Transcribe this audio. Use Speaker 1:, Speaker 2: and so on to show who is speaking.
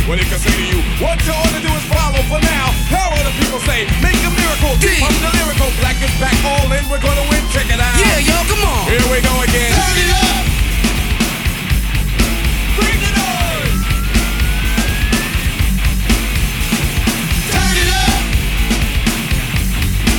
Speaker 1: Well, he can say to you, what you ought to do is follow for now. How will the people say, make a miracle, keep up the lyrical. Black is back, all in, we're gonna win, check it out.
Speaker 2: Yeah, yo, come on.
Speaker 1: Here we go